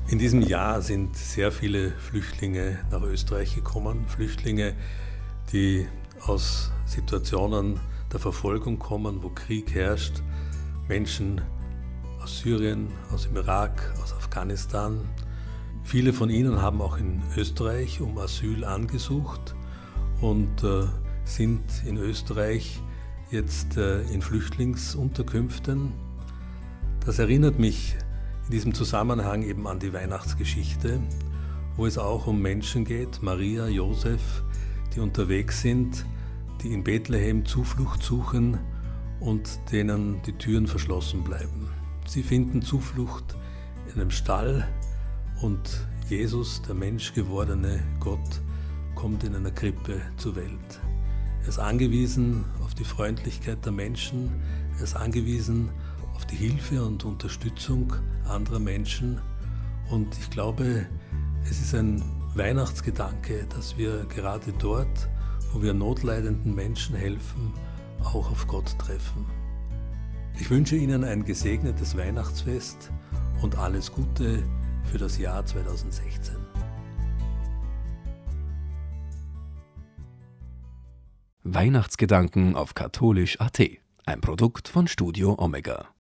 In diesem Jahr sind sehr viele Flüchtlinge nach Österreich gekommen. Flüchtlinge, die aus Situationen der Verfolgung kommen, wo Krieg herrscht. Menschen aus Syrien, aus dem Irak, aus Afghanistan. Viele von ihnen haben auch in Österreich um Asyl angesucht und sind in Österreich jetzt in Flüchtlingsunterkünften. Das erinnert mich in diesem Zusammenhang eben an die Weihnachtsgeschichte, wo es auch um Menschen geht, Maria, Josef, die unterwegs sind, die in Bethlehem Zuflucht suchen und denen die Türen verschlossen bleiben. Sie finden Zuflucht in einem Stall und Jesus, der menschgewordene Gott, kommt in einer Krippe zur Welt. Er ist angewiesen auf die Freundlichkeit der Menschen, er ist angewiesen auf die Hilfe und Unterstützung anderer Menschen. Und ich glaube, es ist ein Weihnachtsgedanke, dass wir gerade dort, wo wir notleidenden Menschen helfen, auch auf Gott treffen. Ich wünsche Ihnen ein gesegnetes Weihnachtsfest und alles Gute für das Jahr 2016. Weihnachtsgedanken auf katholisch.at, ein Produkt von Studio Omega.